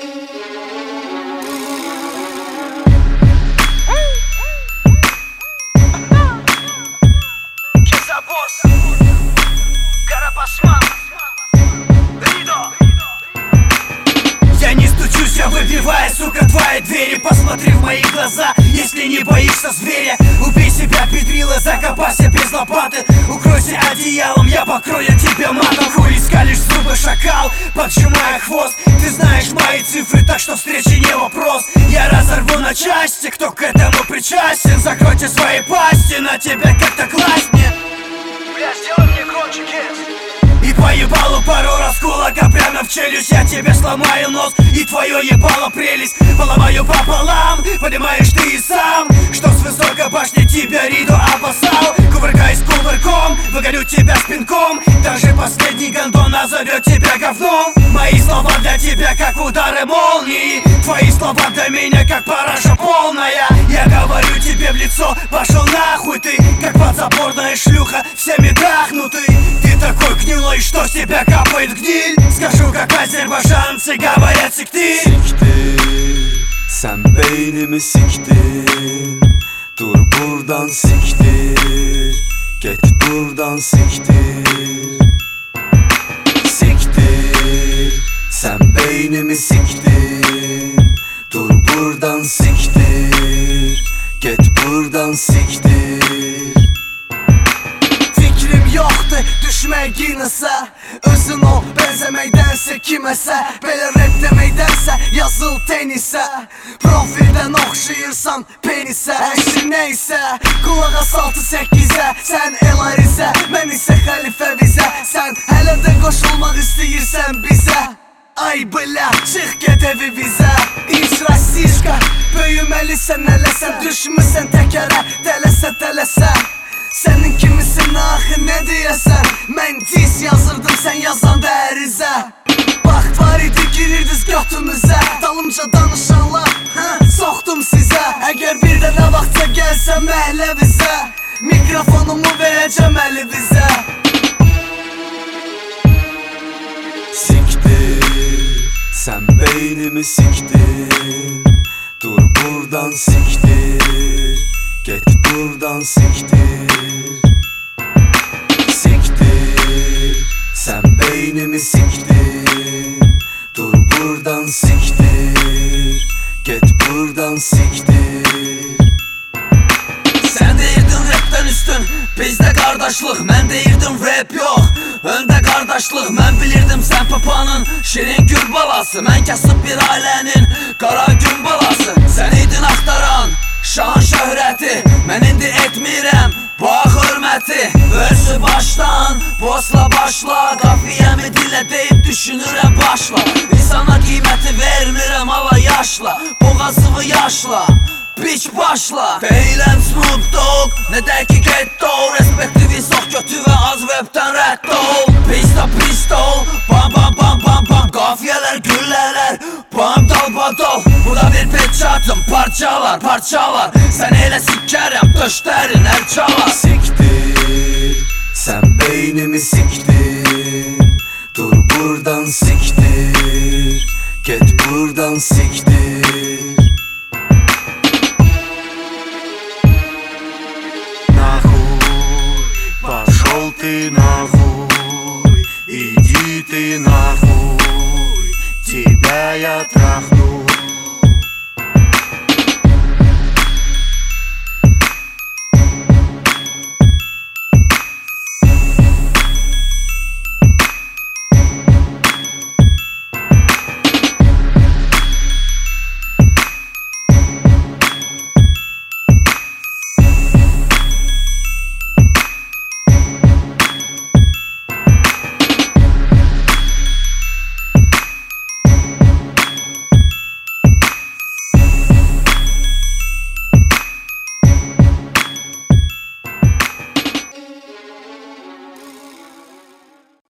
Я не стучусь, я выбиваю, сука, твои двери. Посмотри в мои глаза, если не боишься зверя. Убей себя, педрила, закопайся без лопаты. Укройся одеялом, я покрою тебя матом. Хули скалишь зубы, шакал, поджимая хвост. Ты знаешь мои цифры, так что встречи не вопрос. Я разорву на части, кто к этому причастен. Закройте свои пасти, на тебя как-то класть нет. Бля, сделай мне громче, Кенс. И по ебалу пару раз кулака прямо в челюсть. Я тебе сломаю нос и твое ебало прелесть. Поломаю пополам, понимаешь ты и сам, что с высокой башни тебя Ридо опасал. Кувыркаясь кувырком, выгоню тебя спинком. Даже последний гондон назовет тебя говном. Мои слова для тебя как удары молнии. Твои слова для меня как параша полная. Я говорю тебе в лицо, пошел нахуй ты, как подзаборная шлюха, всеми трахнутый. Ты такой гнилой, что с тебя капает гниль. Скажу, как азербайджанцы говорят siktir. Siktir, sen beynimi siktin. Dur buradan siktir, get buradan siktir. Siktir, sen beynimi siktin. Dur buradan siktir, get buradan siktir. Fikrim yoxdur, düşmək Guinness-ə. Özün ol, bənzəməkdənsə kiməsə. Belə rap deməkdənsə, yazıl tenisə. Profildən oxşayırsan penisə. Əşi neysə, qulaq as 6-8-ə. Sən Elarizə, mən isə xəlifə vizə. Sən hələ də qoşulmaq istəyirsən bizə. Ay bля, çıx get evimizə. İnşrasişka, böyüməlisən eləsən. Düşmüsən təkərə, tələsə. Sənin kimisin axı nə deyəsən? Mən diz yazırdım, sən yazanda ərizə. Vaxt var idi, girirdiz götümüzə. Dalımca danışanlar, soxdum sizə. Əgər bir də nə vaxtsa gəlsəm əhləvizə, mikrofonumu verəcəm əlivizə. Siktir, sen beynimi siktin. Dur buradan siktir, get buradan siktir. Siktir, sen beynimi siktin. Dur buradan siktir, get buradan siktir. Sen deyirdin rapten üstün, bizde kardeşlik. Mən deyirdim rap yox, öndə kardeşlik. Mən bilirdim sən papanın şirin gül balası. Mən kasıb bir ailənin qara gün balası. Sən idin axtaran şan şöhrəti, mən indi etmirəm bu hörməti. Versi başdan, bosla başla. Qafiyəmi dilə deyib düşünürəm başla. İnsana qiyməti vermirəm ala yaşla. Boğazımı yaşla, biç başla. Deyiləm Snoop Dogg, nə də ki getto. Respektivi sox götü və az webdən rədd ol. Pistol, bam bam bam bam bam. Qafiyələr, güllələr, bam dalbadol. Bu da bir peçatım, parçalar. Sən elə sikkərəm, döşlərin hər çalar. Siktir, sen beynimi siktin. Dur buradan siktir, get buradan siktir.